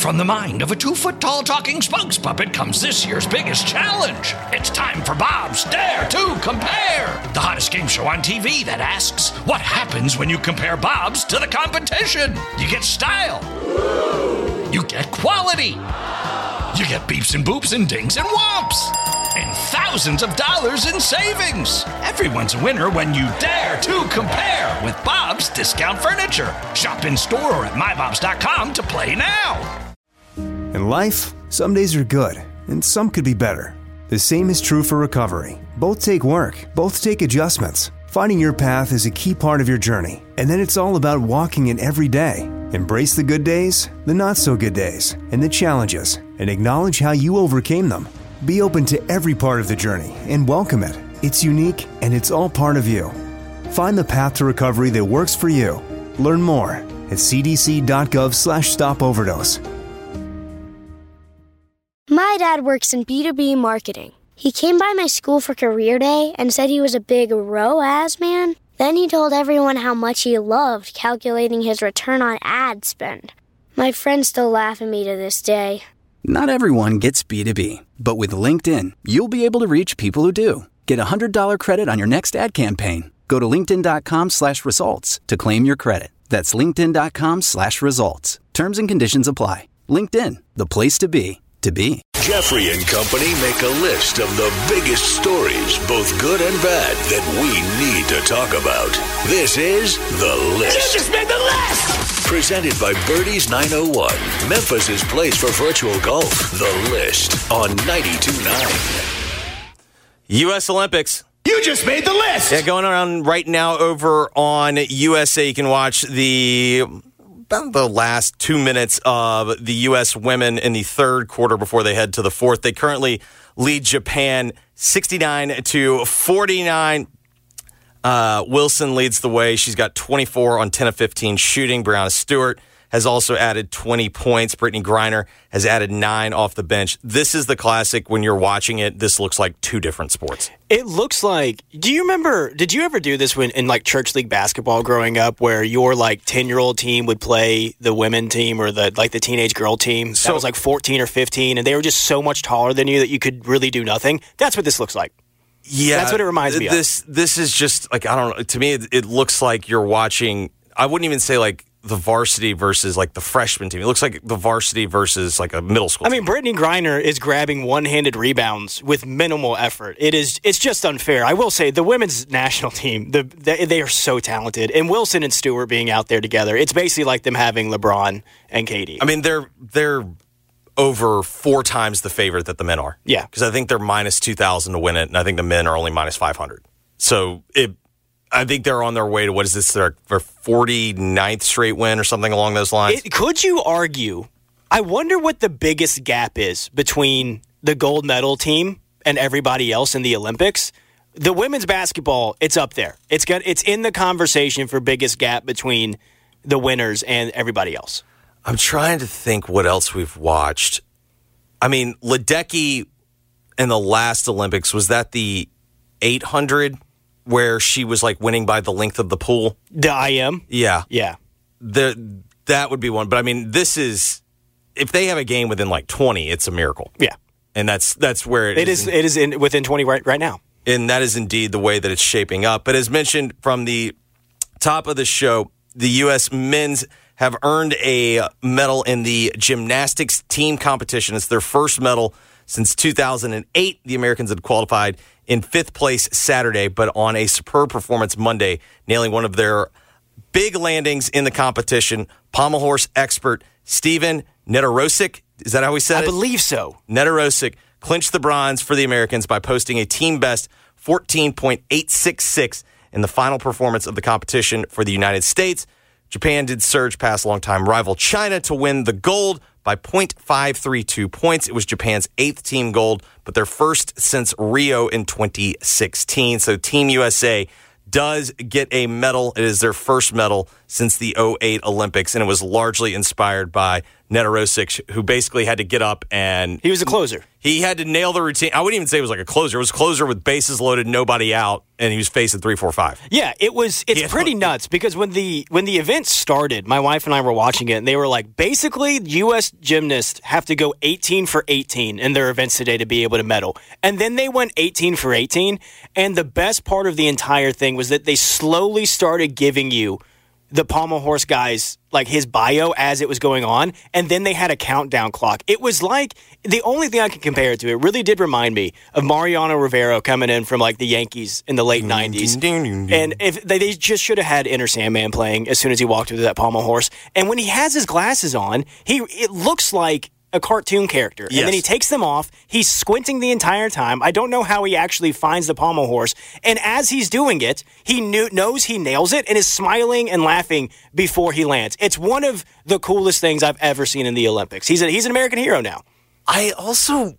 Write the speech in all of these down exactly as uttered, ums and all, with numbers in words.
from the mind of a two-foot-tall talking spokes puppet comes this year's biggest challenge. It's time for Bob's Dare to Compare, the hottest game show on T V that asks, what happens when you compare Bobs to the competition? You get style. You get quality. You get beeps and boops and dings and whomps. And thousands of dollars in savings. Everyone's a winner when you dare to compare with Bob's Discount Furniture. Shop in store or at my bobs dot com to play now. In life, some days are good, and some could be better. The same is true for recovery. Both take work, both take adjustments. Finding your path is a key part of your journey, and then it's all about walking it every day. Embrace the good days, the not-so-good days, and the challenges, and acknowledge how you overcame them. Be open to every part of the journey and welcome it. It's unique, and it's all part of you. Find the path to recovery that works for you. Learn more at c d c dot gov slash stop overdose. My dad works in B two B marketing. He came by my school for career day and said he was a big R O A S man. Then he told everyone how much he loved calculating his return on ad spend. My friends still laugh at me to this day. Not everyone gets B two B, but with LinkedIn, you'll be able to reach people who do. Get a one hundred dollars credit on your next ad campaign. Go to linkedin.com slash results to claim your credit. That's linkedin.com slash results. Terms and conditions apply. LinkedIn, the place to be, to be. Jeffrey and Company make a list of the biggest stories, both good and bad, that we need to talk about. This is The List. You just made the list! Presented by Birdies nine oh one, Memphis' place for virtual golf. The List on ninety-two point nine. U S Olympics. You just made the list! Yeah, going around right now over on U S A. You can watch the... about the last two minutes of the U S women in the third quarter before they head to the fourth. They currently lead Japan sixty-nine to forty-nine. Uh, Wilson leads the way. She's got twenty-four on ten of fifteen shooting. Brianna Stewart has also added twenty points. Brittany Griner has added nine off the bench. This is the classic. When you're watching it, this looks like two different sports. It looks like, do you remember, did you ever do this when in like church league basketball growing up where your like ten-year-old team would play the women team or the like the teenage girl team So- that was like fourteen or fifteen and they were just so much taller than you that you could really do nothing? That's what this looks like. Yeah, That's what it reminds me of. This this is just like, I don't know. To me, it, it looks like you're watching. I wouldn't even say like the varsity versus like the freshman team. It looks like the varsity versus like a middle school I mean, team. Brittany Griner is grabbing one-handed rebounds with minimal effort. It is, it's just unfair. I will say the women's national team, the, they, they are so talented. And Wilson and Stewart being out there together, it's basically like them having LeBron and Katie. I mean, they're they're over four times the favorite that the men are. Yeah. Because I think they're minus two thousand to win it, and I think the men are only minus five hundred. So it, I think they're on their way to, what is this, their, their forty-ninth straight win or something along those lines? It, could you argue, I wonder what the biggest gap is between the gold medal team and everybody else in the Olympics? The women's basketball, it's up there. It's got, it's in the conversation for biggest gap between the winners and everybody else. I'm trying to think what else we've watched. I mean, Ledecky in the last Olympics, was that the eight hundred where she was like winning by the length of the pool? The I M? Yeah. Yeah. The, that would be one. But I mean, this is, if they have a game within like twenty, it's a miracle. Yeah. And that's that's where it, It is. is, it is in, within twenty right, right now. And that is indeed the way that it's shaping up. But as mentioned from the top of the show, the U S men's have earned a medal in the gymnastics team competition. It's their first medal since two thousand eight. The Americans had qualified in fifth place Saturday, but on a superb performance Monday, nailing one of their big landings in the competition. Pommel horse expert Steven Nedorosik, is that how we said I it? I believe so. Nedorosik clinched the bronze for the Americans by posting a team best fourteen point eight six six in the final performance of the competition for the United States. Japan did surge past longtime rival China to win the gold by point five three two points. It was Japan's eighth team gold, but their first since Rio in twenty sixteen. So Team U S A does get a medal. It is their first medal since the oh eight Olympics, and it was largely inspired by Nedorosik, who basically had to get up and... He was a closer. He had to nail the routine. I wouldn't even say it was like a closer. It was a closer with bases loaded, nobody out, and he was facing three, four, five. Yeah, it was. It's Yeah. pretty nuts because when the when the event started, my wife and I were watching it, and they were like, basically, U S gymnasts have to go eighteen for eighteen in their events today to be able to medal. And then they went eighteen for eighteen, and the best part of the entire thing was that they slowly started giving you the pommel horse guy's, like his bio as it was going on, and then they had a countdown clock. It was like, the only thing I can compare it to, it really did remind me of Mariano Rivera coming in from like the Yankees in the late nineties. And if they, they just should have had Enter Sandman playing as soon as he walked through that pommel horse. And when he has his glasses on, he it looks like a cartoon character. Yes. And then he takes them off. He's squinting the entire time. I don't know how he actually finds the pommel horse. And as he's doing it, he knew, knows he nails it and is smiling and laughing before he lands. It's one of the coolest things I've ever seen in the Olympics. He's a, he's an American hero now. I also...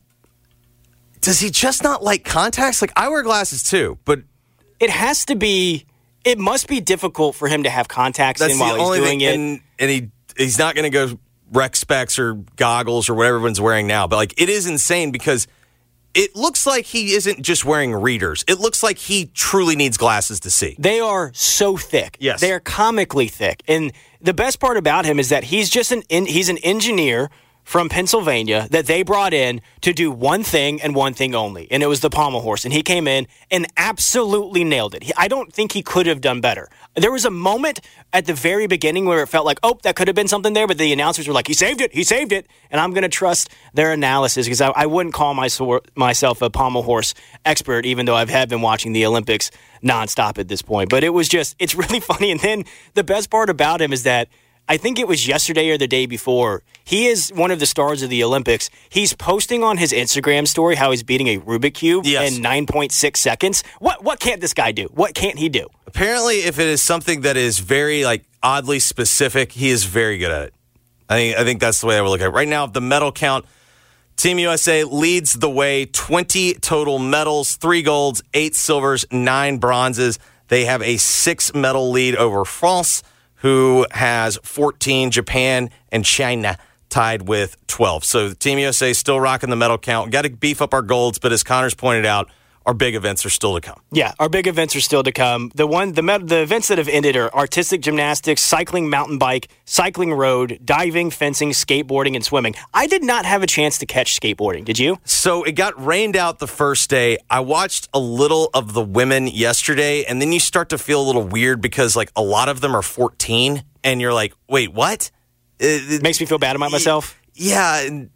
Does he just not like contacts? Like, I wear glasses too, but... It has to be... It must be difficult for him to have contacts That's in the while he's only doing thing, it. And, and he he's not going to go rec specs or goggles or whatever everyone's wearing now. But like, it is insane because it looks like he isn't just wearing readers. It looks like he truly needs glasses to see. They are so thick. Yes. They are comically thick. And the best part about him is that he's just an in, he's an engineer from Pennsylvania that they brought in to do one thing and one thing only, and it was the pommel horse. And he came in and absolutely nailed it. He, I don't think he could have done better. There was a moment at the very beginning where it felt like, oh, that could have been something there, but the announcers were like, he saved it, he saved it. And I'm going to trust their analysis because I, I wouldn't call my, myself a pommel horse expert, even though I've had been watching the Olympics nonstop at this point. But it was just, it's really funny. And then the best part about him is that I think it was yesterday or the day before, he is one of the stars of the Olympics. He's posting on his Instagram story how he's beating a Rubik Cube yes. in nine point six seconds. What what can't this guy do? What can't he do? Apparently, if it is something that is very like oddly specific, he is very good at it. I think I think that's the way I would look at it. Right now, the medal count, Team U S A leads the way, twenty total medals, three golds, eight silvers, nine bronzes. They have a six-medal lead over France, who has fourteen, Japan and China tied with twelve. So Team U S A still rocking the medal count. Got to beef up our golds, but as Connor's pointed out, our big events are still to come. Yeah, our big events are still to come. The one, the med, the events that have ended are artistic gymnastics, cycling, mountain bike, cycling road, diving, fencing, skateboarding, and swimming. I did not have a chance to catch skateboarding. Did you? So it got rained out the first day. I watched a little of the women yesterday, and then you start to feel a little weird because like a lot of them are fourteen, and you're like, wait, what? It, it makes me feel bad about myself. Yeah. And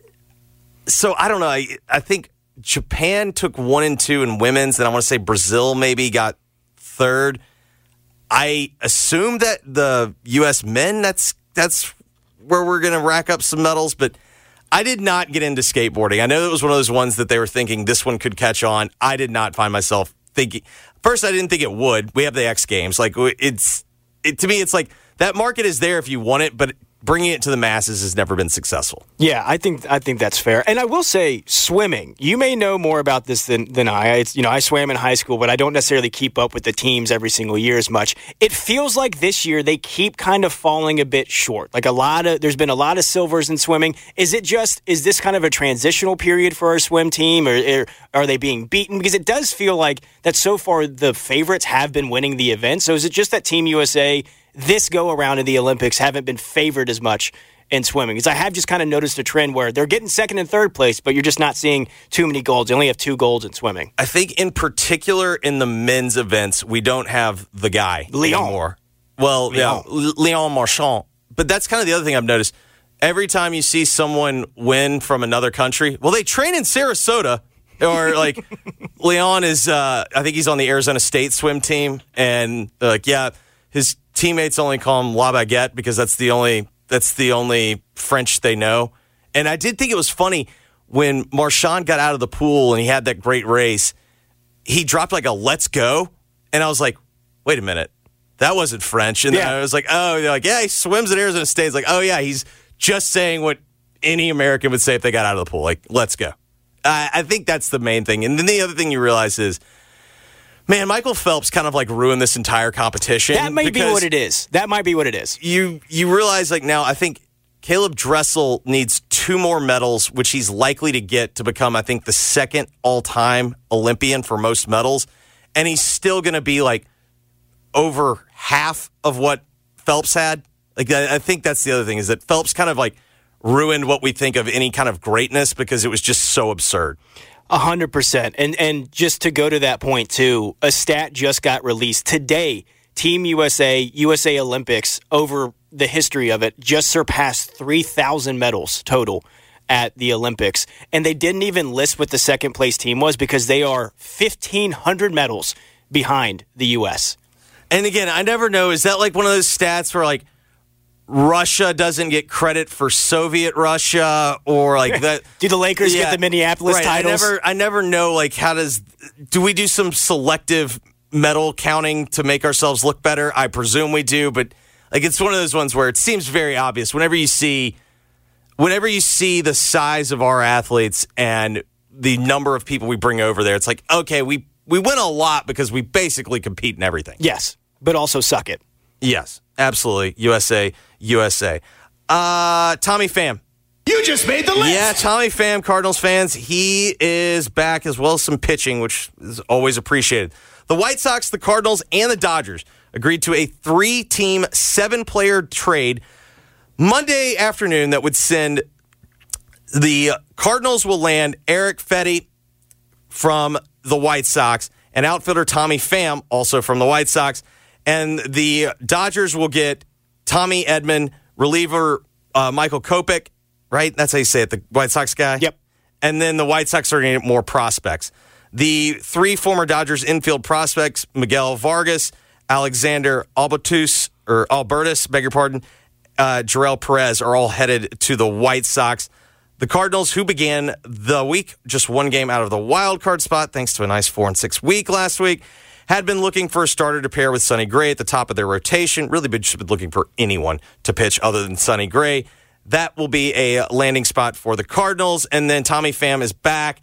so I don't know. I, I think Japan took one and two in women's, and I want to say Brazil maybe got third. I assume that the U S men, that's that's where we're going to rack up some medals, but I did not get into skateboarding. I know it was one of those ones that they were thinking this one could catch on. I did not find myself thinking. First, I didn't think it would. We have the X Games. Like it's it, to me, it's like that market is there if you want it, but bringing it to the masses has never been successful. Yeah, I think I think that's fair. And I will say, swimming. You may know more about this than, than I. It's, you know, I swam in high school, but I don't necessarily keep up with the teams every single year as much. It feels like this year they keep kind of falling a bit short. Like a lot of, there's been a lot of silvers in swimming. Is it just, is this kind of a transitional period for our swim team, or, or are they being beaten? Because it does feel like that so far the favorites have been winning the event. So is it just that Team U S A this go around in the Olympics haven't been favored as much in swimming? Because I have just kind of noticed a trend where they're getting second and third place, but you're just not seeing too many golds. They only have two golds in swimming. I think in particular in the men's events, we don't have the guy Leon. anymore. Well, Leon. yeah, Leon Marchand. But that's kind of the other thing I've noticed. Every time you see someone win from another country, well, they train in Sarasota. Or like Leon is, uh, I think he's on the Arizona State swim team, and they're like, yeah, his teammates only call him La Baguette because that's the only that's the only French they know. And I did think it was funny when Marchand got out of the pool and he had that great race. He dropped like a "Let's go," and I was like, "Wait a minute, that wasn't French." And yeah. then I was like, "Oh, they're like, yeah, he swims at Arizona State." It's like, "Oh yeah, he's just saying what any American would say if they got out of the pool, like let's go." I, I think that's the main thing. And then the other thing you realize is, Man, Michael Phelps kind of like ruined this entire competition. That might be what it is. That might be what it is. You you realize like now, I think Caleb Dressel needs two more medals, which he's likely to get to become, I think, the second all-time Olympian for most medals. And he's still going to be like over half of what Phelps had. Like I, I think that's the other thing, is that Phelps kind of like ruined what we think of any kind of greatness because it was just so absurd. A hundred percent. And and just to go to that point too, a stat just got released today. Team U S A, U S A Olympics, over the history of it, just surpassed three thousand medals total at the Olympics. And they didn't even list what the second place team was because they are fifteen hundred medals behind the U S. And again, I never know, is that like one of those stats where like Russia doesn't get credit for Soviet Russia, or like that? Do the Lakers yeah, get the Minneapolis right. titles? I never, I never know. Like, how does do we do some selective medal counting to make ourselves look better? I presume we do, but like it's one of those ones where it seems very obvious whenever you see, whenever you see the size of our athletes and the number of people we bring over there. It's like, okay, we we win a lot because we basically compete in everything. Yes, but also suck it. Yes, absolutely. U S A, U S A. Uh, Tommy Pham. You just made the list. Yeah, Tommy Pham, Cardinals fans. He is back, as well as some pitching, which is always appreciated. The White Sox, the Cardinals, and the Dodgers agreed to a three-team, seven-player trade Monday afternoon that would send the Cardinals will land Eric Fedde from the White Sox and outfielder Tommy Pham, also from the White Sox. And the Dodgers will get Tommy Edman, reliever uh, Michael Kopech, right? That's how you say it, the White Sox guy? Yep. And then the White Sox are going to get more prospects. The three former Dodgers infield prospects, Miguel Vargas, Alexander Albertus, or Albertus, beg your pardon, uh, Jarrell Perez, are all headed to the White Sox. The Cardinals, who began the week just one game out of the wild card spot, thanks to a nice four and six week last week, had been looking for a starter to pair with Sonny Gray at the top of their rotation. Really been, been looking for anyone to pitch other than Sonny Gray. That will be a landing spot for the Cardinals. And then Tommy Pham is back.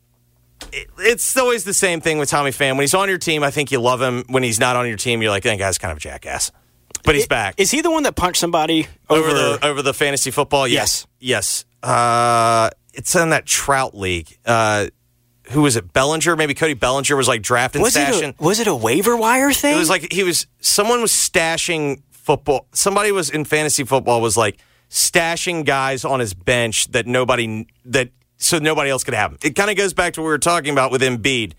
It, it's always the same thing with Tommy Pham. When he's on your team, I think you love him. When he's not on your team, you're like, that guy's kind of a jackass. But he's it, back. Is he the one that punched somebody over, over the over the fantasy football? Yes. Yes. yes. Uh, it's in that Trout League. Uh Who was it? Bellinger? Maybe Cody Bellinger was like drafting, was stashing. It a, was it a waiver wire thing? It was like he was, someone was stashing football. Somebody was in fantasy football was like stashing guys on his bench that nobody, that so nobody else could have them. It kind of goes back to what we were talking about with Embiid.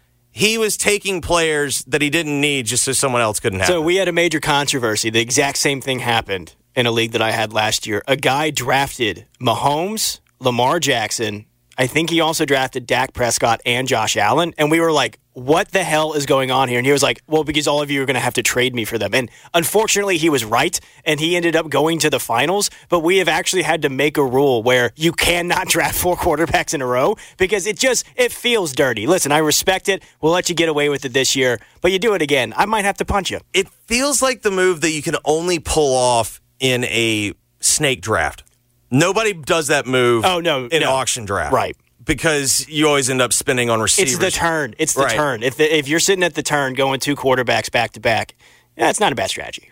He was taking players that he didn't need just so someone else couldn't have So them. we had a major controversy. The exact same thing happened in a league that I had last year. A guy drafted Mahomes, Lamar Jackson, I think he also drafted Dak Prescott and Josh Allen. And we were like, what the hell is going on here? And he was like, well, because all of you are going to have to trade me for them. And unfortunately, he was right. And he ended up going to the finals. But we have actually had to make a rule where you cannot draft four quarterbacks in a row because it just, it feels dirty. Listen, I respect it. We'll let you get away with it this year. But you do it again, I might have to punch you. It feels like the move that you can only pull off in a snake draft. Nobody does that move oh, no, in no. auction draft. Right. Because you always end up spending on receivers. It's the turn. It's the right. turn. If the, if you're sitting at the turn going two quarterbacks back to back, yeah, it's not a bad strategy.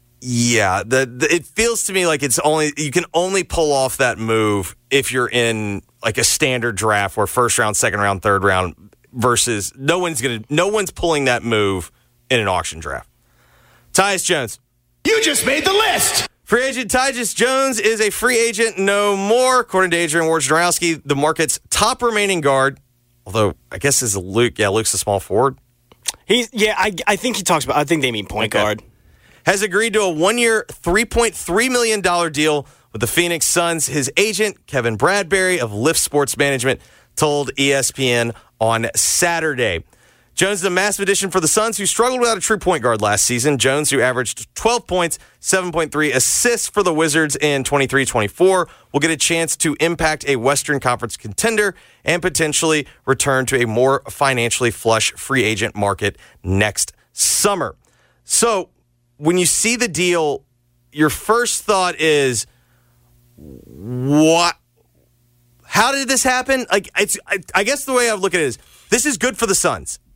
Yeah, the, the it feels to me like it's only you can only pull off that move if you're in like a standard draft where first round, second round, third round versus no one's gonna no one's pulling that move in an auction draft. Tyus Jones. You just made the list. Free agent Tyus Jones is a free agent no more, according to Adrian Wojnarowski, the market's top remaining guard. Although I guess is Luke. Yeah, Luke's a small forward. He's yeah. I I think he talks about. I think they mean point okay. guard. Has agreed to a one-year, three point three million dollars deal with the Phoenix Suns. His agent, Kevin Bradbury of Lift Sports Management, told E S P N on Saturday. Jones is a massive addition for the Suns, who struggled without a true point guard last season. Jones, who averaged twelve points, seven point three assists for the Wizards in twenty-three twenty-four, will get a chance to impact a Western Conference contender and potentially return to a more financially flush free agent market next summer. So, when you see the deal, your first thought is, what? How did this happen? Like, it's. I, I guess the way I look at it is, this is good for the Suns.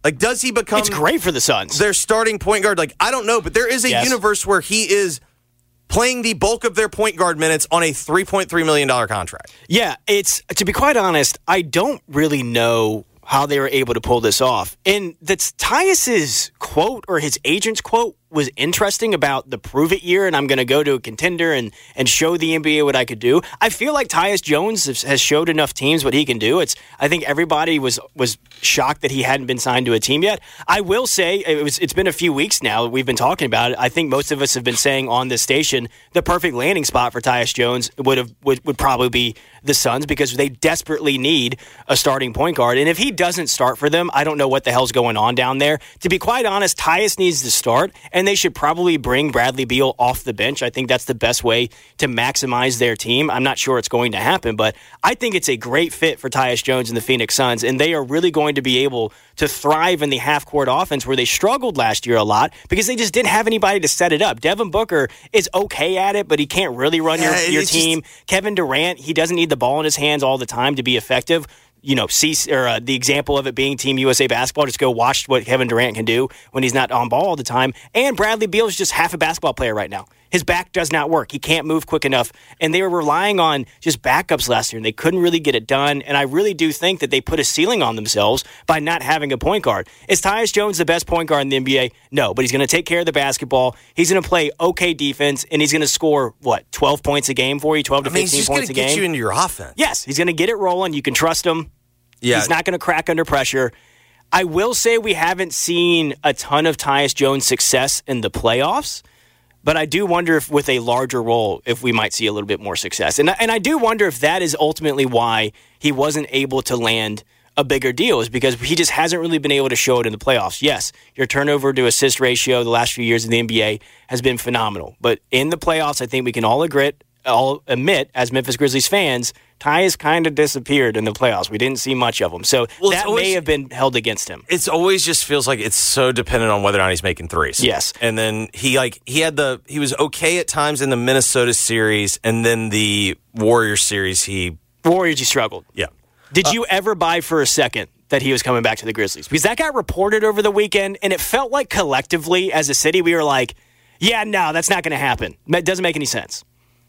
Like, does he become... It's great for the Suns. Their starting point guard? Like, I don't know, but there is a yes. universe where he is playing the bulk of their point guard minutes on a three point three million dollars contract. Yeah, it's, to be quite honest, I don't really know how they were able to pull this off. And that's Tyus's quote, or his agent's quote, was interesting about the prove it year, and I'm going to go to a contender and, and show the N B A what I could do. I feel like Tyus Jones has, has showed enough teams what he can do. It's I think everybody was was shocked that he hadn't been signed to a team yet. I will say, it was, it's been a few weeks now that we've been talking about it. I think most of us have been saying on this station the perfect landing spot for Tyus Jones would have would, would probably be the Suns, because they desperately need a starting point guard. And if he doesn't start for them, I don't know what the hell's going on down there. To be quite honest, Tyus needs to start, and they should probably bring Bradley Beal off the bench. I think that's the best way to maximize their team. I'm not sure it's going to happen, but I think it's a great fit for Tyus Jones and the Phoenix Suns, and they are really going to be able to thrive in the half-court offense where they struggled last year a lot because they just didn't have anybody to set it up. Devin Booker is okay at it, but he can't really run yeah, your, your team. Just... Kevin Durant, he doesn't need the ball in his hands all the time to be effective. You know, see or uh, the example of it being Team U S A basketball. Just go watch what Kevin Durant can do when he's not on ball all the time. And Bradley Beal is just half a basketball player right now. His back does not work. He can't move quick enough. And they were relying on just backups last year, and they couldn't really get it done. And I really do think that they put a ceiling on themselves by not having a point guard. Is Tyus Jones the best point guard in the N B A? No, but he's going to take care of the basketball. He's going to play okay defense, and he's going to score, what, twelve points a game for you, twelve to I mean, fifteen he's points just a gonna game? get you into your offense. Yes, he's going to get it rolling. You can trust him. Yeah. He's not going to crack under pressure. I will say we haven't seen a ton of Tyus Jones' success in the playoffs, but I do wonder if with a larger role, if we might see a little bit more success. And, and I do wonder if that is ultimately why he wasn't able to land a bigger deal, is because he just hasn't really been able to show it in the playoffs. Yes, your turnover to assist ratio the last few years in the N B A has been phenomenal. But in the playoffs, I think we can all agree, all admit, as Memphis Grizzlies fans, Tyus kind of disappeared in the playoffs. We didn't see much of him. So well, that always, may have been held against him. It's always just feels like it's so dependent on whether or not he's making threes. Yes. And then he like he had the he was okay at times in the Minnesota series, and then the Warriors series he Warriors he struggled. Yeah. Did uh, you ever buy for a second that he was coming back to the Grizzlies? Because that got reported over the weekend, and it felt like collectively as a city we were like, yeah, no, that's not going to happen. That doesn't make any sense.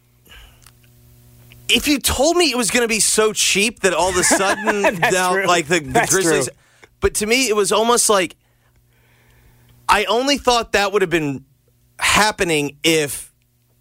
If you told me it was going to be so cheap that all of a sudden, now, true. like the, the That's Grizzlies, true. But to me, it was almost like I only thought that would have been happening if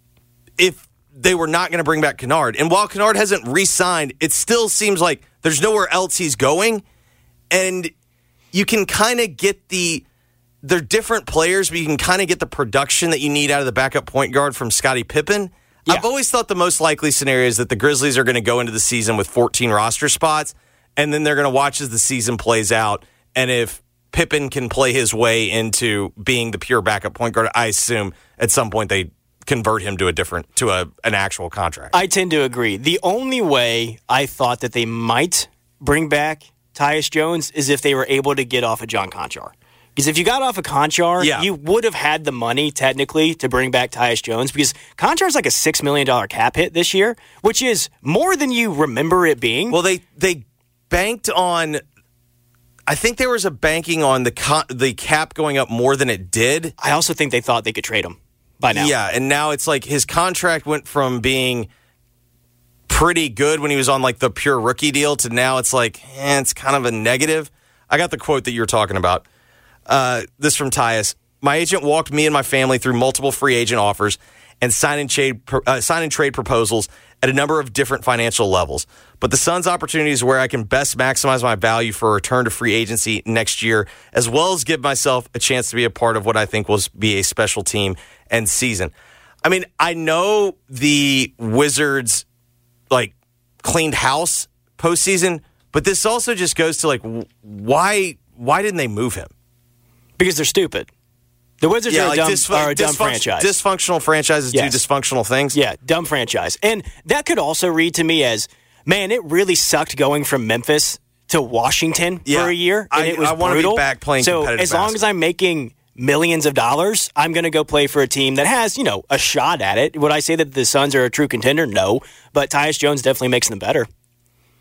if they were not going to bring back Kennard. And while Kennard hasn't re-signed, it still seems like there's nowhere else he's going, and you can kind of get the. They're different players, but you can kind of get the production that you need out of the backup point guard from Scottie Pippen. Yeah. I've always thought the most likely scenario is that the Grizzlies are going to go into the season with fourteen roster spots, and then they're going to watch as the season plays out. And if Pippen can play his way into being the pure backup point guard, I assume at some point they convert him to a different to a an actual contract. I tend to agree. The only way I thought that they might bring back Tyus Jones is if they were able to get off of John Konchar. Because if you got off of Konchar, yeah. you would have had the money, technically, to bring back Tyus Jones. Because Konchar's like a six million dollars cap hit this year, which is more than you remember it being. Well, they they banked on... I think there was a banking on the con- the cap going up more than it did. I also think they thought they could trade him by now. Yeah, and now it's like his contract went from being pretty good when he was on like the pure rookie deal to now it's like, eh, it's kind of a negative. I got the quote that you were talking about. Uh, this from Tyus. My agent walked me and my family through multiple free agent offers and sign and trade, uh, sign and trade proposals at a number of different financial levels. But the Suns' opportunity is where I can best maximize my value for a return to free agency next year, as well as give myself a chance to be a part of what I think will be a special team and season. I mean, I know the Wizards like cleaned house postseason, but this also just goes to like why why didn't they move him? Because they're stupid. The Wizards yeah, are, like a dumb, dysf- are a dumb dysfunction- franchise. Dysfunctional franchises yes. do dysfunctional things. Yeah, dumb franchise. And that could also read to me as, man, it really sucked going from Memphis to Washington yeah. for a year. And I, it was I want to brutal. be back playing so competitive as long basketball. as I'm making millions of dollars, I'm going to go play for a team that has, you know, a shot at it. Would I say that the Suns are a true contender? No. But Tyus Jones definitely makes them better.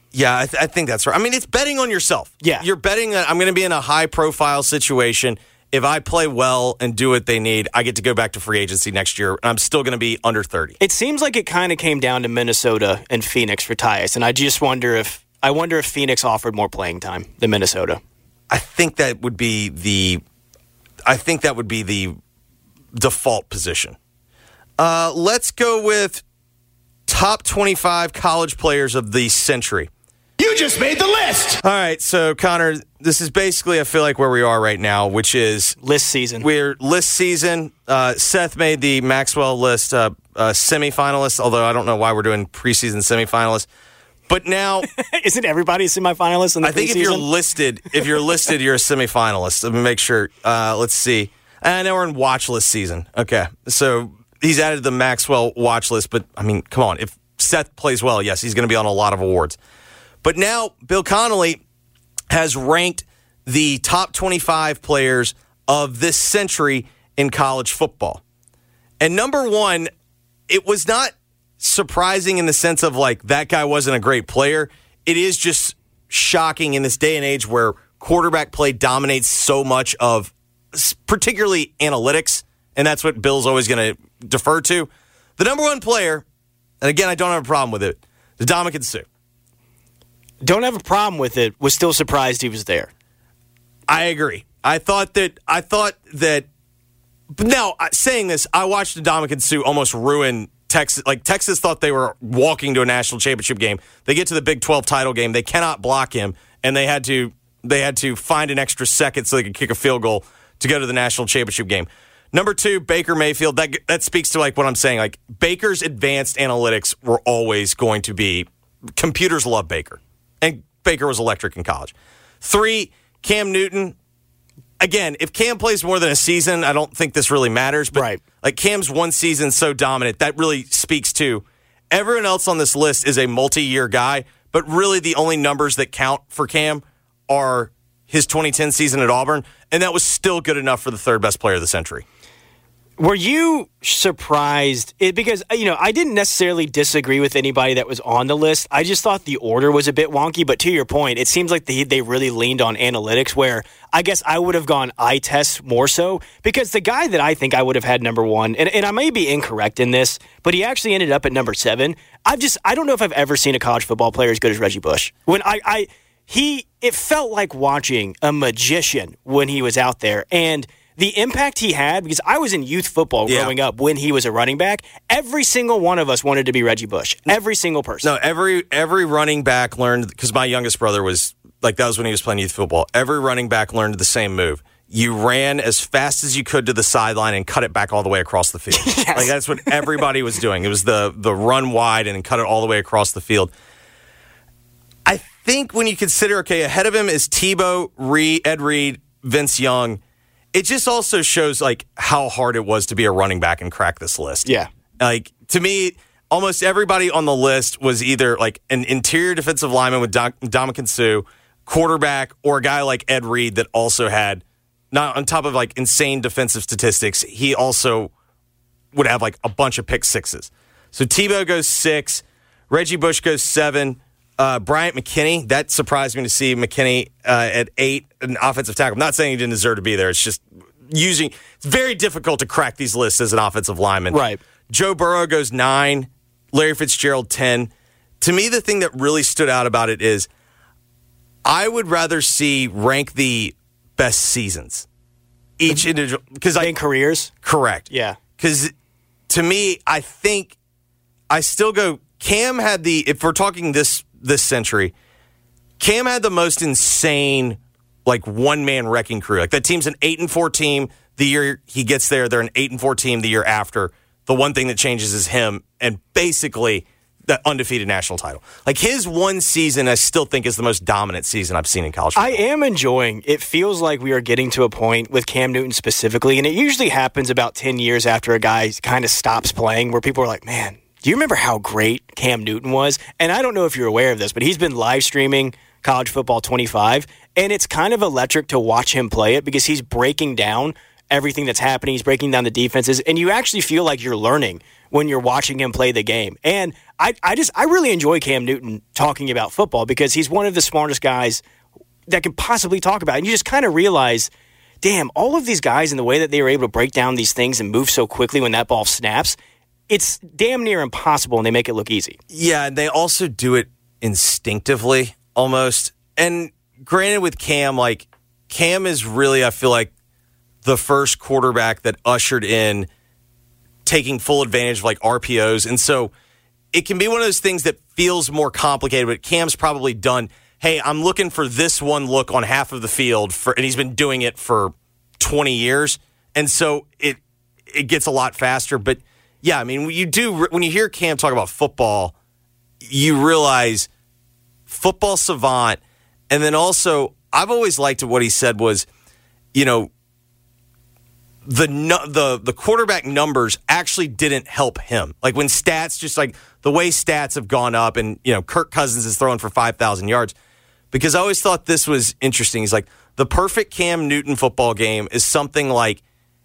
Yeah, I, th- I think that's right. I mean, it's betting on yourself. Yeah. You're betting that I'm going to be in a high-profile situation. If I play well and do what they need, I get to go back to free agency next year, and I'm still going to be under thirty. It seems like it kind of came down to Minnesota and Phoenix for Tyus, and I just wonder if I wonder if Phoenix offered more playing time than Minnesota. I think that would be the I think that would be the default position. Uh, let's go with top twenty-five college players of the century. You just made the list! All right, so Connor, this is basically, I feel like, where we are right now, which is List season. We're list season. Uh, Seth made the Maxwell list uh, uh, semifinalists, although I don't know why we're doing preseason semifinalists. But now, isn't everybody a semifinalist in the I think preseason? if you're listed, if you're listed, you're a semifinalist. Let me make sure. Uh, let's see. I know we're in watch list season. Okay, so he's added the Maxwell watch list. But I mean, come on. If Seth plays well, yes, he's going to be on a lot of awards. But now Bill Connolly has ranked the top twenty-five players of this century in college football. And number one, it was not surprising in the sense of like that guy wasn't a great player. It is just shocking in this day and age where quarterback play dominates so much of particularly analytics, and that's what Bill's always going to defer to. The number one player, and again, I don't have a problem with it, is Ndamukong Suh. Don't have a problem with it. Was still surprised he was there. I agree. I thought that. I thought that. But now, saying this, I watched Ndamukong Suh almost ruin Texas. Like Texas thought they were walking to a national championship game. They get to the Big twelve title game. They cannot block him, and they had to. They had to find an extra second so they could kick a field goal to go to the national championship game. Number two, Baker Mayfield. That that speaks to like what I'm saying. Like Baker's advanced analytics were always going to be. Computers love Baker. And Baker was electric in college. Three, Cam Newton. Again, if Cam plays more than a season, I don't think this really matters. But right. like Cam's one season so dominant, that really speaks to everyone else on this list is a multi-year guy. But really the only numbers that count for Cam are his twenty ten season at Auburn. And that was still good enough for the third best player of the century. Were you surprised? It, because, you know, I didn't necessarily disagree with anybody that was on the list. I just thought the order was a bit wonky. But to your point, it seems like they, they really leaned on analytics, where I guess I would have gone eye test more so. Because the guy that I think I would have had number one, and, and I may be incorrect in this, but he actually ended up at number seven. I've just, I don't know if I've ever seen a college football player as good as Reggie Bush. When I, I he, it felt like watching a magician when he was out there. And the impact he had, because I was in youth football yeah. growing up when he was a running back, every single one of us wanted to be Reggie Bush. Every single person. No, every every running back learned, because my youngest brother was, like that was when he was playing youth football. Every running back learned the same move. You ran as fast as you could to the sideline and cut it back all the way across the field. Yes. Like that's what everybody was doing. It was the the run wide and cut it all the way across the field. I think when you consider, okay, ahead of him is Tebow, Reed, Ed Reed, Vince Young. It just also shows like how hard it was to be a running back and crack this list. Yeah. Like to me, almost everybody on the list was either like an interior defensive lineman with Ndamukong Suh, quarterback, or a guy like Ed Reed that also had, not on top of like insane defensive statistics, he also would have like a bunch of pick sixes. So Tebow goes six, Reggie Bush goes seven, uh, Bryant McKinney, that surprised me to see McKinney uh, at eight, an offensive tackle. I'm not saying he didn't deserve to be there. It's just using, it's very difficult to crack these lists as an offensive lineman. Right. Joe Burrow goes nine, Larry Fitzgerald ten. To me, the thing that really stood out about it is I would rather see rank the best seasons. Each individual, because I in careers? Correct. Yeah. Because to me, I think I still go, Cam had the, if we're talking this this century, Cam had the most insane, like, one-man wrecking crew. Like, that team's an eight and four team. The year he gets there, they're an eight and four team the year after. The one thing that changes is him and basically the undefeated national title. Like, his one season, I still think is the most dominant season I've seen in college football. I am enjoying, it feels like we are getting to a point with Cam Newton specifically, and it usually happens about ten years after a guy kind of stops playing, where people are like, man, do you remember how great Cam Newton was? And I don't know if you're aware of this, but he's been live streaming College Football twenty-five, and it's kind of electric to watch him play it because he's breaking down everything that's happening. He's breaking down the defenses, and you actually feel like you're learning when you're watching him play the game. And I, I just I really enjoy Cam Newton talking about football because he's one of the smartest guys that can possibly talk about it. And you just kind of realize, damn, all of these guys and the way that they were able to break down these things and move so quickly when that ball snaps, it's damn near impossible, and they make it look easy. Yeah, and they also do it instinctively almost. And granted with Cam, like, Cam is really, I feel like, the first quarterback that ushered in taking full advantage of, like, R P Os. And so it can be one of those things that feels more complicated, but Cam's probably done, hey, I'm looking for this one look on half of the field, for, and he's been doing it for twenty years. And so it it gets a lot faster. But, yeah, I mean, you do when you hear Cam talk about football, you realize football savant. And then also, I've always liked what he said was, you know, the the the quarterback numbers actually didn't help him. Like when stats, just like the way stats have gone up, and you know Kirk Cousins is throwing for five thousand yards. Because I always thought this was interesting. He's like, the perfect Cam Newton football game is something like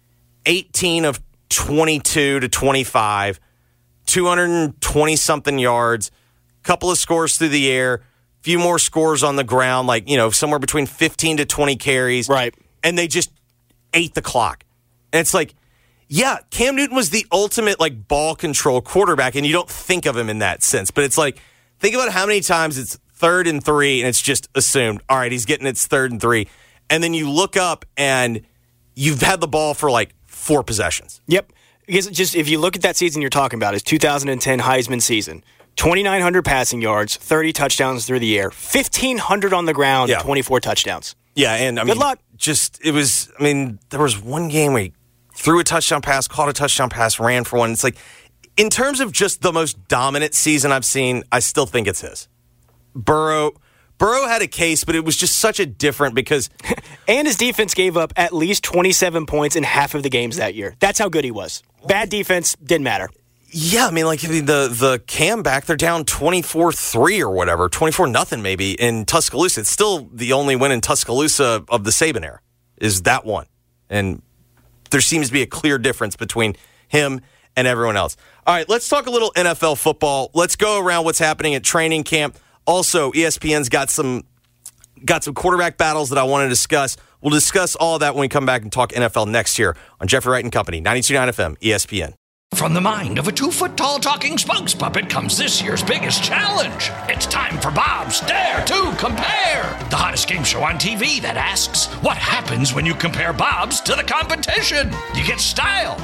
eighteen of twenty-two to twenty-five, two hundred twenty something yards, couple of scores through the air, few more scores on the ground, like you know somewhere between fifteen to twenty carries, right? And they just ate the clock. And it's like, yeah, Cam Newton was the ultimate like ball control quarterback, and you don't think of him in that sense. But it's like, think about how many times it's third and three, and it's just assumed, all right, he's getting its third and three. And then you look up, and you've had the ball for like four possessions. Yep. Because just if you look at that season you're talking about, his two thousand ten Heisman season, twenty-nine hundred passing yards, thirty touchdowns through the air, fifteen hundred on the ground, yeah. twenty-four touchdowns. Yeah, and I Good mean, luck. just, it was, I mean, there was one game where he threw a touchdown pass, caught a touchdown pass, ran for one. It's like, in terms of just the most dominant season I've seen, I still think it's his. Burrow, Burrow had a case, but it was just such a different because... and his defense gave up at least twenty-seven points in half of the games that year. That's how good he was. Bad defense, didn't matter. Yeah, I mean, like, the the Cam back, they're down twenty-four three or whatever, twenty-four nothing maybe in Tuscaloosa. It's still the only win in Tuscaloosa of the Saban era, is that one. And there seems to be a clear difference between him and everyone else. All right, let's talk a little N F L football. Let's go around what's happening at training camp. Also, E S P N's got some got some quarterback battles that I want to discuss. We'll discuss all of that when we come back and talk N F L next year on Jeffrey Wright and Company, ninety-two point nine F M, E S P N. From the mind of a two-foot-tall talking spokes puppet comes this year's biggest challenge. It's time for Bob's Dare to Compare, the hottest game show on T V that asks, what happens when you compare Bob's to the competition? You get style.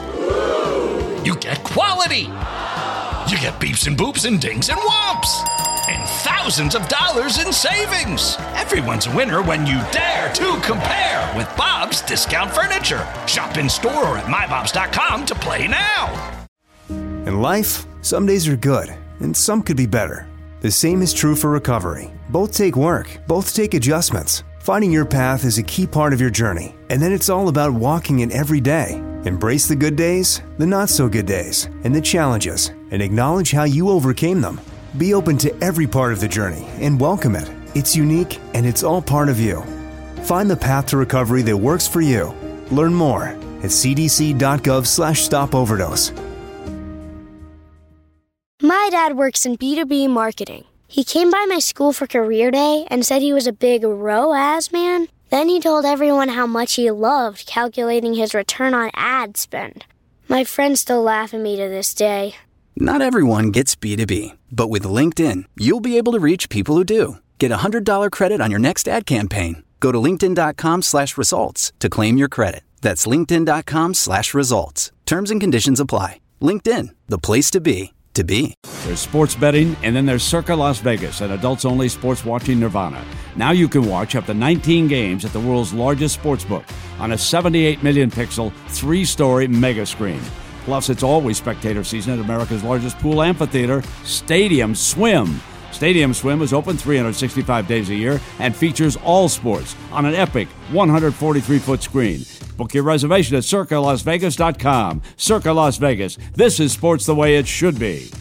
You get quality. You get beeps and boops and dings and whomps. And thousands of dollars in savings. Everyone's a winner when you dare to compare with Bob's Discount Furniture. Shop in store or at my bobs dot com to play now. In life, some days are good, and some could be better. The same is true for recovery. Both take work, both take adjustments. Finding your path is a key part of your journey, and then it's all about walking it every day. Embrace the good days, the not-so-good days, and the challenges, and acknowledge how you overcame them. Be open to every part of the journey and welcome it. It's unique, and it's all part of you. Find the path to recovery that works for you. Learn more at c d c dot gov slash stop overdose. My dad works in B two B marketing. He came by my school for career day and said he was a big R O A S man. Then he told everyone how much he loved calculating his return on ad spend. My friends still laugh at me to this day. Not everyone gets B two B, but with LinkedIn, you'll be able to reach people who do. Get a one hundred dollars credit on your next ad campaign. Go to linkedin dot com slash results to claim your credit. That's linkedin dot com slash results. Terms and conditions apply. LinkedIn, the place to be, to be. There's sports betting, and then there's Circa Las Vegas, an adults-only sports watching nirvana. Now you can watch up to nineteen games at the world's largest sportsbook on a seventy-eight million pixel, three-story mega screen. Plus, it's always spectator season at America's largest pool amphitheater, Stadium Swim. Stadium Swim is open three hundred sixty-five days a year and features all sports on an epic one hundred forty-three foot screen. Book your reservation at circa las vegas dot com. Circa Las Vegas. This is sports the way it should be.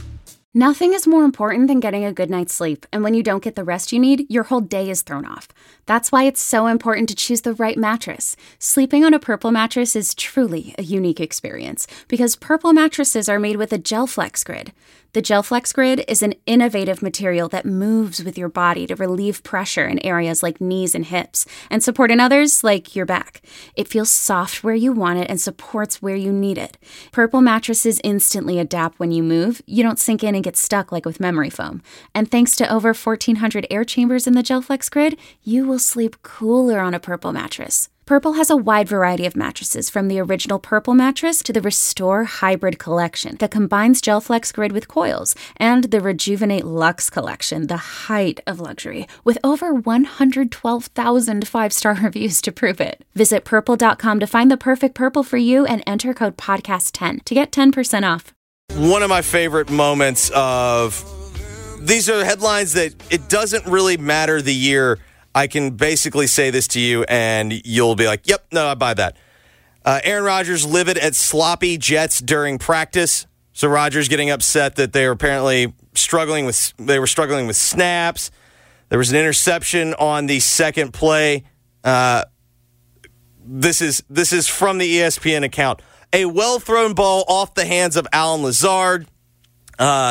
Nothing is more important than getting a good night's sleep, and when you don't get the rest you need, your whole day is thrown off. That's why it's so important to choose the right mattress. Sleeping on a Purple mattress is truly a unique experience because Purple mattresses are made with a GelFlex Grid. The GelFlex Grid is an innovative material that moves with your body to relieve pressure in areas like knees and hips and support in others like your back. It feels soft where you want it and supports where you need it. Purple mattresses instantly adapt when you move. You don't sink in and get stuck like with memory foam. And thanks to over fourteen hundred air chambers in the GelFlex Grid, you will sleep cooler on a Purple mattress. Purple has a wide variety of mattresses, from the original Purple mattress to the Restore Hybrid collection that combines GelFlex Grid with coils, and the Rejuvenate Luxe collection, the height of luxury, with over one hundred twelve thousand five-star reviews to prove it. Visit purple dot com to find the perfect Purple for you and enter code podcast ten to get ten percent off. One of my favorite moments of these are headlines that it doesn't really matter the year. I can basically say this to you, and you'll be like, yep, no, I buy that. Uh, Aaron Rodgers livid at sloppy Jets during practice. So Rodgers getting upset that they were apparently struggling with they were struggling with snaps. There was an interception on the second play. Uh, this is this is from the E S P N account. A well-thrown ball off the hands of Allen Lazard. Uh,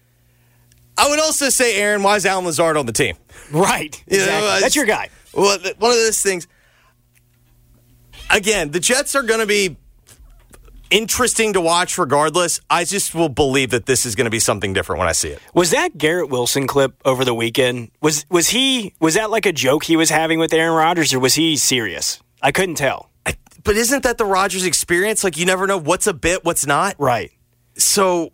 I would also say, Aaron, why is Allen Lazard on the team? Right. Exactly. You know, that's your guy. Well, one of those things. Again, the Jets are going to be interesting to watch regardless. I just will believe that this is going to be something different when I see it. Was that Garrett Wilson clip over the weekend? Was was he was that like a joke he was having with Aaron Rodgers, or was he serious? I couldn't tell. I, but isn't that the Rodgers experience? Like, you never know what's a bit, what's not. Right. So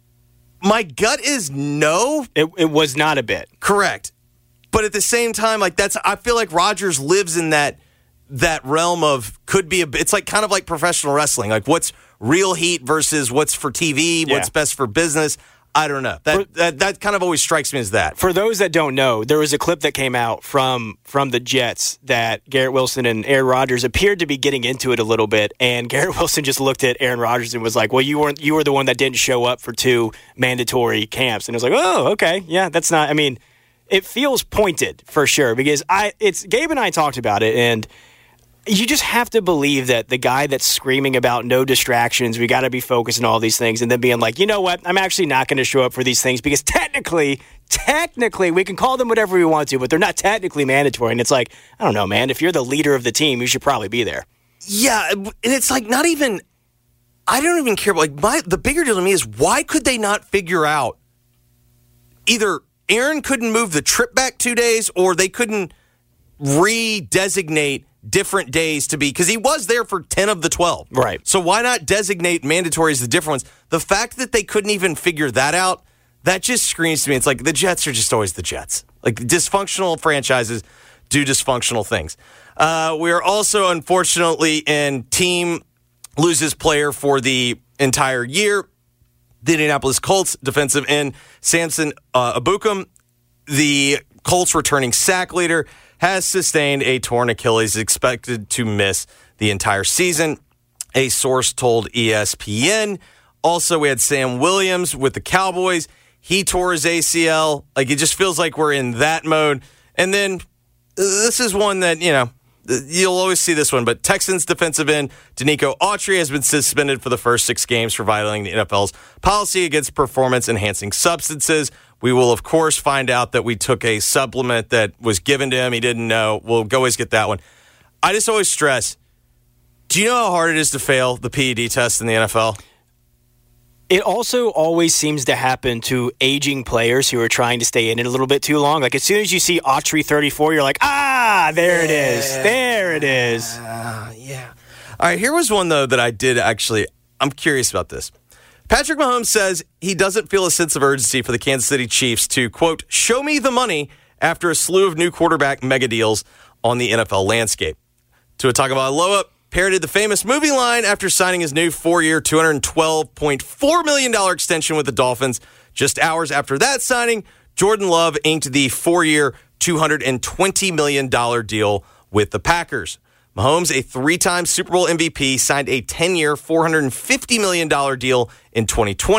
my gut is no. It, it was not a bit. Correct. But at the same time, like that's, I feel like Rodgers lives in that that realm of could be a. It's like kind of like professional wrestling. Like what's real heat versus what's for T V, yeah. what's best for business. I don't know. That, for, that that kind of always strikes me as that. For those that don't know, there was a clip that came out from from the Jets that Garrett Wilson and Aaron Rodgers appeared to be getting into it a little bit, and Garrett Wilson just looked at Aaron Rodgers and was like, "Well, you weren't you were the one that didn't show up for two mandatory camps," and it was like, "Oh, okay, yeah, that's not." I mean. It feels pointed for sure because I it's Gabe and I talked about it, and you just have to believe that the guy that's screaming about no distractions, we got to be focused on all these things, and then being like, you know what, I'm actually not going to show up for these things because technically, technically, we can call them whatever we want to, but they're not technically mandatory. And it's like, I don't know, man, if you're the leader of the team, you should probably be there. Yeah, and it's like not even, I don't even care. Like my the bigger deal to me is why could they not figure out either Aaron couldn't move the trip back two days, or they couldn't re-designate different days to be, because he was there for ten of the twelve. Right. So why not designate mandatory as the different ones? The fact that they couldn't even figure that out, that just screams to me. It's like the Jets are just always the Jets. Like dysfunctional franchises do dysfunctional things. Uh, we are also, unfortunately, in team loses player for the entire year. The Indianapolis Colts defensive end Samson uh, Ebukam, the Colts returning sack leader, has sustained a torn Achilles, expected to miss the entire season. A source told E S P N. Also, we had Sam Williams with the Cowboys. He tore his A C L. Like, it just feels like we're in that mode. And then uh, this is one that, you know, you'll always see this one, but Texans defensive end Danico Autry has been suspended for the first six games for violating the N F L's policy against performance-enhancing substances. We will, of course, find out that we took a supplement that was given to him. He didn't know. We'll always get that one. I just always stress, do you know how hard it is to fail the P E D test in the N F L? It also always seems to happen to aging players who are trying to stay in it a little bit too long. Like, as soon as you see Autry thirty-four, you're like, ah, there yeah. it is. There it is. Uh, yeah. All right, here was one, though, that I did actually. I'm curious about this. Patrick Mahomes says he doesn't feel a sense of urgency for the Kansas City Chiefs to, quote, show me the money after a slew of new quarterback mega deals on the N F L landscape. Tua Tagovailoa parroted the famous movie line after signing his new four-year, two hundred twelve point four million dollars extension with the Dolphins. Just hours after that signing, Jordan Love inked the four-year, two hundred twenty million dollars deal with the Packers. Mahomes, a three-time Super Bowl M V P, signed a ten-year, four hundred fifty million dollars deal in twenty twenty.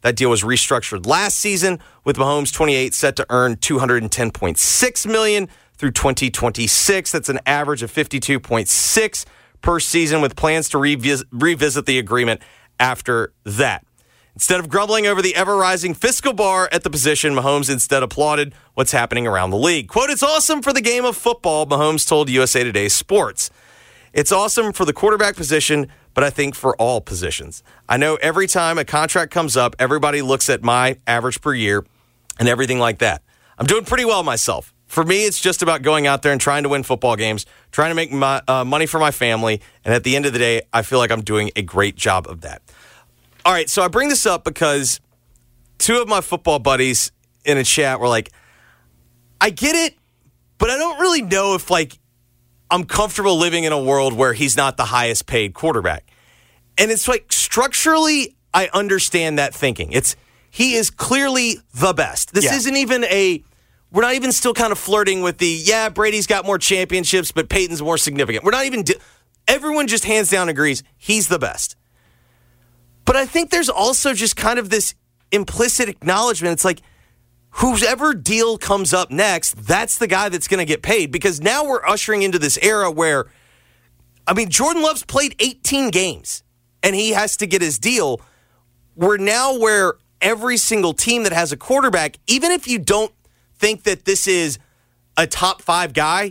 That deal was restructured last season, with Mahomes, twenty-eight, set to earn two hundred ten point six million dollars through twenty twenty-six. That's an average of fifty-two point six per season, with plans to revis- revisit the agreement after that. Instead of grumbling over the ever-rising fiscal bar at the position, Mahomes instead applauded what's happening around the league. Quote, "It's awesome for the game of football," Mahomes told U S A Today Sports. "It's awesome for the quarterback position, but I think for all positions. I know every time a contract comes up, everybody looks at my average per year and everything like that. I'm doing pretty well myself. For me, it's just about going out there and trying to win football games, trying to make my, uh, money for my family, and at the end of the day, I feel like I'm doing a great job of that." All right, so I bring this up because two of my football buddies in a chat were like, I get it, but I don't really know if, like, I'm comfortable living in a world where he's not the highest paid quarterback. And it's like, structurally, I understand that thinking. It's he is clearly the best. This yeah. isn't even a, we're not even still kind of flirting with the, yeah, Brady's got more championships, but Peyton's more significant. We're not even, di- everyone just hands down agrees he's the best. But I think there's also just kind of this implicit acknowledgement. It's like, whoever deal comes up next, that's the guy that's going to get paid. Because now we're ushering into this era where, I mean, Jordan Love's played eighteen games, and he has to get his deal. We're now where every single team that has a quarterback, even if you don't think that this is a top five guy,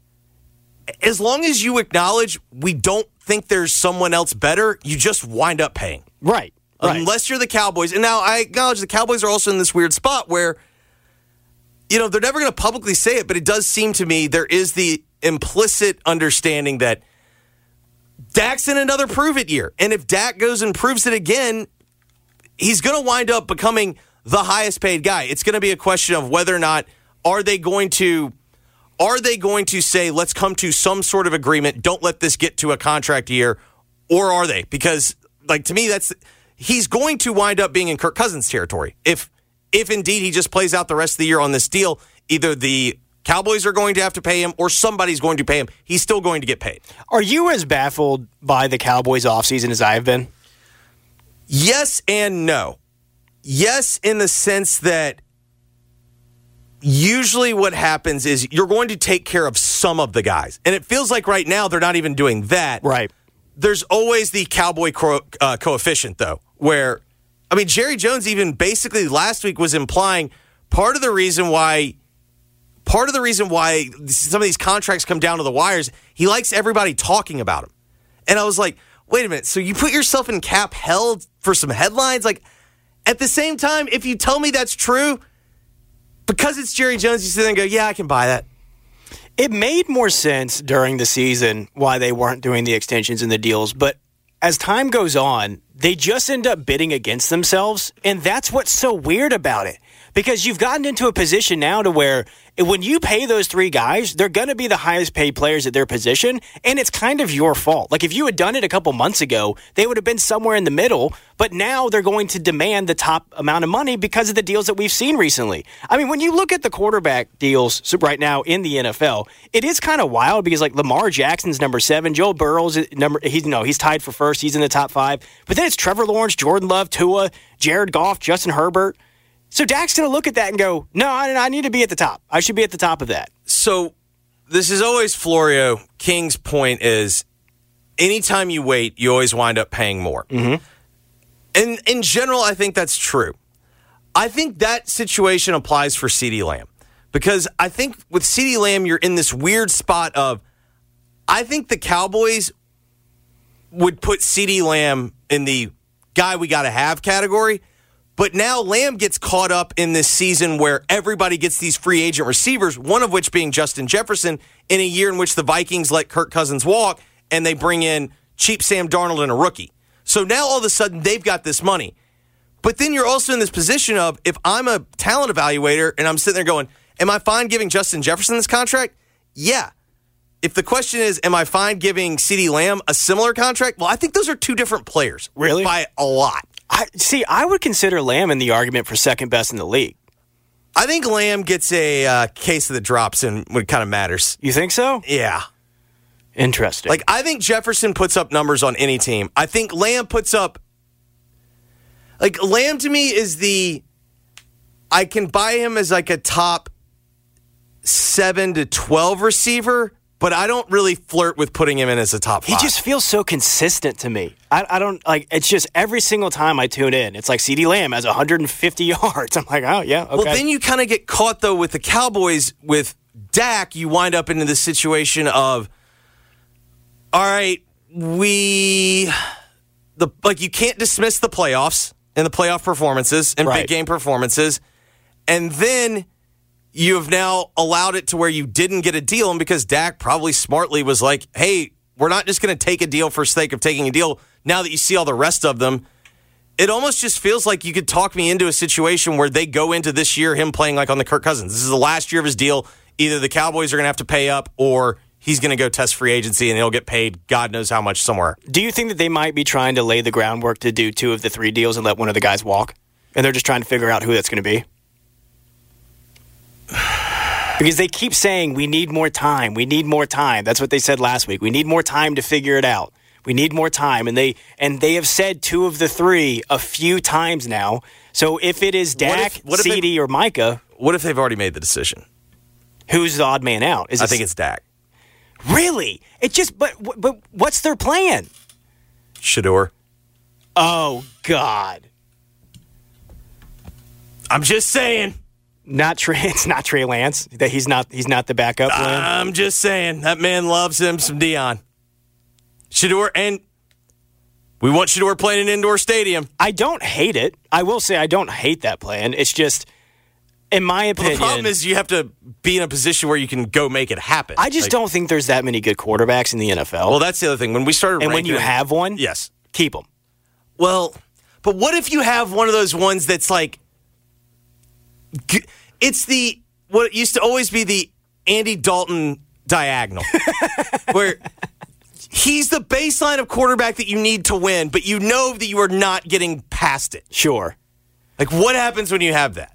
as long as you acknowledge we don't think there's someone else better, you just wind up paying. Right. right. Unless you're the Cowboys. And now I acknowledge the Cowboys are also in this weird spot where, you know, they're never going to publicly say it, but it does seem to me there is the implicit understanding that Dak's in another prove-it year. And if Dak goes and proves it again, he's going to wind up becoming the highest paid guy. It's going to be a question of whether or not are they going to are they going to say, let's come to some sort of agreement, don't let this get to a contract year, or are they? Because, like, to me, that's he's going to wind up being in Kirk Cousins territory. If if indeed he just plays out the rest of the year on this deal, either the Cowboys are going to have to pay him or somebody's going to pay him. He's still going to get paid. Are you as baffled by the Cowboys offseason as I have been? Yes and no. Yes, in the sense that usually what happens is you're going to take care of some of the guys. And it feels like right now they're not even doing that. Right. There's always the Cowboy co- uh, coefficient, though, where, I mean, Jerry Jones even basically last week was implying part of the reason why part of the reason why some of these contracts come down to the wires, he likes everybody talking about him. And I was like, wait a minute, so you put yourself in cap hell for some headlines? Like, at the same time, if you tell me that's true, because it's Jerry Jones, you sit there and go, yeah, I can buy that. It made more sense during the season why they weren't doing the extensions and the deals, but as time goes on, they just end up bidding against themselves, and that's what's so weird about it. Because you've gotten into a position now to where when you pay those three guys, they're going to be the highest paid players at their position, and it's kind of your fault. Like, if you had done it a couple months ago, they would have been somewhere in the middle, but now they're going to demand the top amount of money because of the deals that we've seen recently. I mean, when you look at the quarterback deals right now in the N F L, it is kind of wild because, like, Lamar Jackson's number seven, Joe Burrow's number, he's, no, he's tied for first, he's in the top five, but then it's Trevor Lawrence, Jordan Love, Tua, Jared Goff, Justin Herbert. So Dak's going to look at that and go, no, I, I need to be at the top. I should be at the top of that. So this is always Florio. King's point is anytime you wait, you always wind up paying more. Mm-hmm. And in general, I think that's true. I think that situation applies for CeeDee Lamb. Because I think with CeeDee Lamb, you're in this weird spot of, I think the Cowboys would put CeeDee Lamb in the guy we got to have category. But now Lamb gets caught up in this season where everybody gets these free agent receivers, one of which being Justin Jefferson, in a year in which the Vikings let Kirk Cousins walk and they bring in cheap Sam Darnold and a rookie. So now all of a sudden they've got this money. But then you're also in this position of, if I'm a talent evaluator and I'm sitting there going, am I fine giving Justin Jefferson this contract? Yeah. If the question is, am I fine giving CeeDee Lamb a similar contract? Well, I think those are two different players. Really? By a lot. I, see, I would consider Lamb in the argument for second best in the league. I think Lamb gets a uh, case of the drops in when it kind of matters. You think so? Yeah. Interesting. Like, I think Jefferson puts up numbers on any team. I think Lamb puts up... Like, Lamb to me is the, I can buy him as like a top seven to twelve receiver, but I don't really flirt with putting him in as a top five. He just feels so consistent to me. I, I don't, like, it's just every single time I tune in, it's like CeeDee Lamb has one hundred fifty yards. I'm like, oh, yeah, okay. Well, then you kind of get caught, though, with the Cowboys, with Dak, you wind up into this situation of, all right, we, the like, you can't dismiss the playoffs and the playoff performances and Right. big game performances, and then you have now allowed it to where you didn't get a deal, and because Dak probably smartly was like, hey, we're not just going to take a deal for sake of taking a deal. Now that you see all the rest of them, it almost just feels like you could talk me into a situation where they go into this year him playing like on the Kirk Cousins. This is the last year of his deal. Either the Cowboys are going to have to pay up or he's going to go test free agency and he'll get paid God knows how much somewhere. Do you think that they might be trying to lay the groundwork to do two of the three deals and let one of the guys walk? And they're just trying to figure out who that's going to be? Because they keep saying, we need more time. We need more time. That's what they said last week. We need more time to figure it out. We need more time. And they and they have said two of the three a few times now. So if it is Dak, CeeDee, or Micah. What if they've already made the decision? Who's the odd man out? Is I it, think it's Dak. Really? It just, but but what's their plan? Shador. Oh, God. I'm just saying. Not Trey, it's not Trey Lance. That he's not he's not the backup plan. I'm just saying. That man loves him some Dion. Shador, and we want Shador playing in an indoor stadium. I don't hate it. I will say I don't hate that plan. It's just, in my opinion, Well, the problem is you have to be in a position where you can go make it happen. I just Like- don't think there's that many good quarterbacks in the N F L. Well, that's the other thing. When we started and when ranking you them- have one, yes, keep them. Well, but what if you have one of those ones that's like, g- it's the, what it used to always be the Andy Dalton diagonal, where he's the baseline of quarterback that you need to win, but you know that you are not getting past it. Sure. Like, what happens when you have that?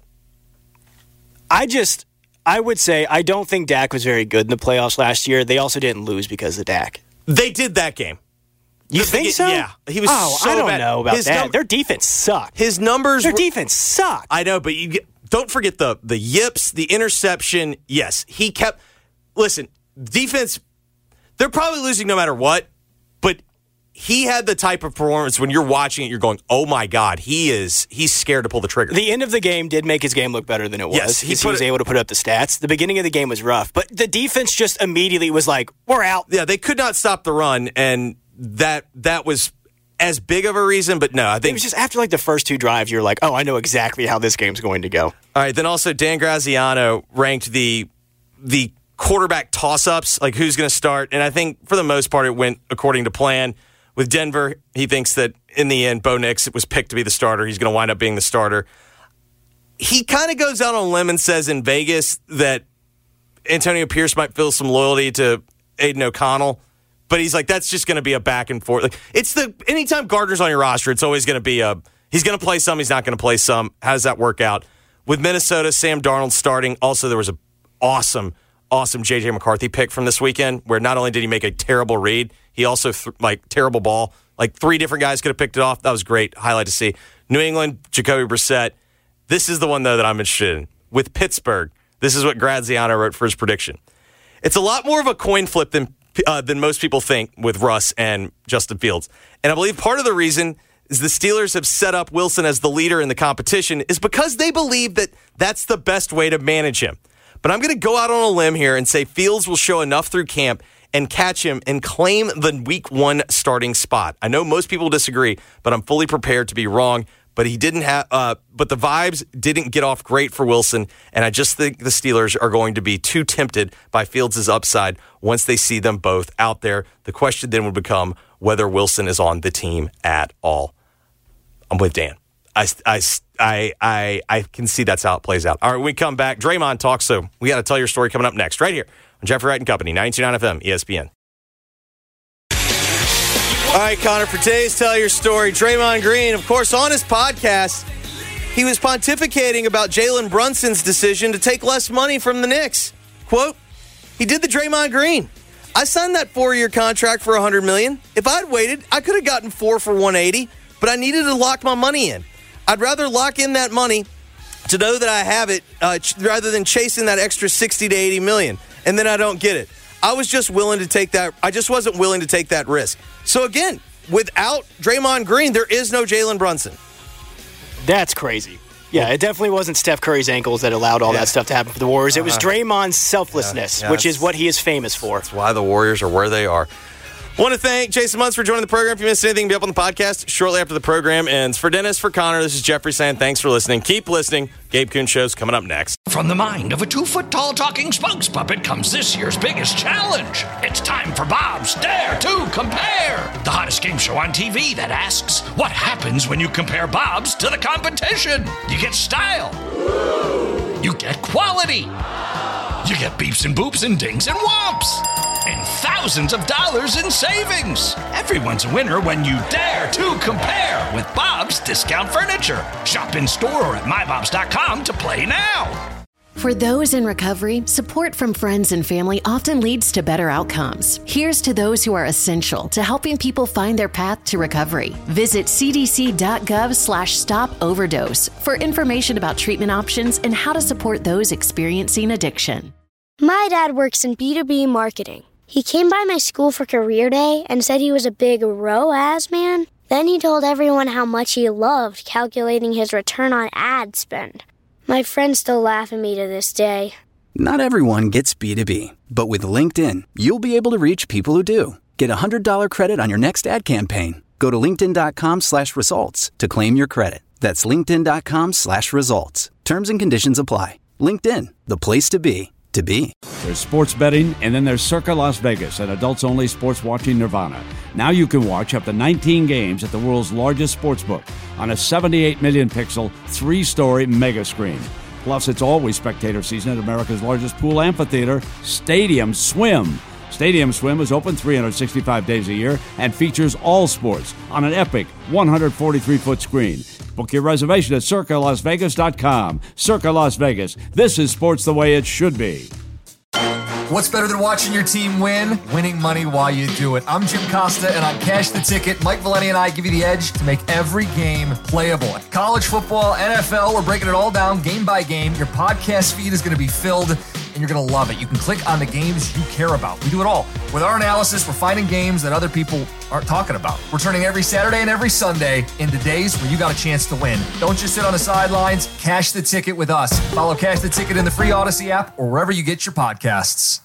I just, I would say I don't think Dak was very good in the playoffs last year. They also didn't lose because of Dak. They did that game. You The- think so? Yeah. He was oh, so I don't bad. know about His that. num- Their defense sucked. His numbers Their were- defense sucked. I know, but you get, don't forget the the yips, the interception. Yes, he kept. Listen, defense. They're probably losing no matter what, but he had the type of performance when you're watching it, you're going, "Oh my God, he is. He's scared to pull the trigger." The end of the game did make his game look better than it was. Yes, he he, he put was it- able to put up the stats. The beginning of the game was rough, but the defense just immediately was like, "We're out." Yeah, they could not stop the run, and that that was as big of a reason. But no, I It think was just after like the first two drives, you're like, "Oh, I know exactly how this game's going to go." All right, then also Dan Graziano ranked the the quarterback toss-ups, like who's going to start, and I think for the most part it went according to plan. With Denver, he thinks that in the end, Bo Nix was picked to be the starter. He's going to wind up being the starter. He kind of goes out on a limb and says in Vegas that Antonio Pierce might feel some loyalty to Aiden O'Connell, but he's like, that's just going to be a back and forth. Like, it's the anytime Gardner's on your roster, it's always going to be a he's going to play some, he's not going to play some. How does that work out? With Minnesota, Sam Darnold starting. Also, there was an awesome, awesome J J McCarthy pick from this weekend, where not only did he make a terrible read, he also th- like terrible ball. Like three different guys could have picked it off. That was great. Highlight to see. New England, Jacoby Brissett. This is the one though that I'm interested in. With Pittsburgh, this is what Graziano wrote for his prediction. It's a lot more of a coin flip than uh, than most people think with Russ and Justin Fields. And I believe part of the reason is the Steelers have set up Wilson as the leader in the competition is because they believe that that's the best way to manage him. But I'm going to go out on a limb here and say Fields will show enough through camp and catch him and claim the week one starting spot. I know most people disagree, but I'm fully prepared to be wrong. But he didn't have, uh, but the vibes didn't get off great for Wilson, and I just think the Steelers are going to be too tempted by Fields' upside once they see them both out there. The question then would become whether Wilson is on the team at all. I'm with Dan. I, I, I, I, I can see that's how it plays out. All right, when we come back, Draymond talks, so we got to tell your story coming up next, right here on Jeffrey Wright and Company, ninety-two point nine F M, E S P N. All right, Connor, for today's Tell Your Story, Draymond Green, of course, on his podcast, he was pontificating about Jalen Brunson's decision to take less money from the Knicks. Quote, he did the Draymond Green. I signed that four-year contract for one hundred million dollars. If I'd waited, I could have gotten four for one hundred eighty, but I needed to lock my money in. I'd rather lock in that money to know that I have it uh, ch- rather than chasing that extra sixty to eighty million, and then I don't get it. I was just willing to take that. I just wasn't willing to take that risk. So again, without Draymond Green, there is no Jalen Brunson. That's crazy. Yeah, it definitely wasn't Steph Curry's ankles that allowed all yeah. that stuff to happen for the Warriors. It was Uh-huh. Draymond's selflessness, Yeah, yeah, which is what he is famous for. That's why the Warriors are where they are. I want to thank Jason Muntz for joining the program. If you missed anything, be up on the podcast shortly after the program ends. For Dennis, for Connor, this is Jeffrey saying thanks for listening. Keep listening. Gabe Kuhn Show's coming up next. From the mind of a two-foot-tall talking spokes puppet comes this year's biggest challenge. It's time for Bob's Dare to Compare, the hottest game show on T V that asks, what happens when you compare Bob's to the competition? You get style. You get quality. You get beeps and boops and dings and whomps. And thousands of dollars in savings. Everyone's a winner when you dare to compare with Bob's Discount Furniture. Shop in store or at my bobs dot com to play now. For those in recovery, support from friends and family often leads to better outcomes. Here's to those who are essential to helping people find their path to recovery. Visit cdc.gov slash stop overdose for information about treatment options and how to support those experiencing addiction. My dad works in B two B marketing. He came by my school for career day and said he was a big R O A S man. Then he told everyone how much he loved calculating his return on ad spend. My friends still laugh at me to this day. Not everyone gets B two B, but with LinkedIn, you'll be able to reach people who do. Get a one hundred dollars credit on your next ad campaign. Go to linkedin.com slash results to claim your credit. That's linkedin.com slash results. Terms and conditions apply. LinkedIn, the place to be, to be. There's sports betting, and then there's Circa Las Vegas, an adults-only sports watching nirvana. Now you can watch up to nineteen games at the world's largest sportsbook on a seventy-eight million pixel, three-story mega screen. Plus, it's always spectator season at America's largest pool amphitheater, Stadium Swim. Stadium Swim is open three hundred sixty-five days a year and features all sports on an epic one hundred forty-three foot screen. Book your reservation at circa las vegas dot com. Circa Las Vegas. This is sports the way it should be. What's better than watching your team win? Winning money while you do it. I'm Jim Costa, and on Cash the Ticket, Mike Valeni and I give you the edge to make every game playable. College football, N F L, we're breaking it all down game by game. Your podcast feed is going to be filled, and you're going to love it. You can click on the games you care about. We do it all. With our analysis, we're finding games that other people aren't talking about. We're turning every Saturday and every Sunday into days where you got a chance to win. Don't just sit on the sidelines. Cash the Ticket with us. Follow Cash the Ticket in the free Odyssey app or wherever you get your podcasts.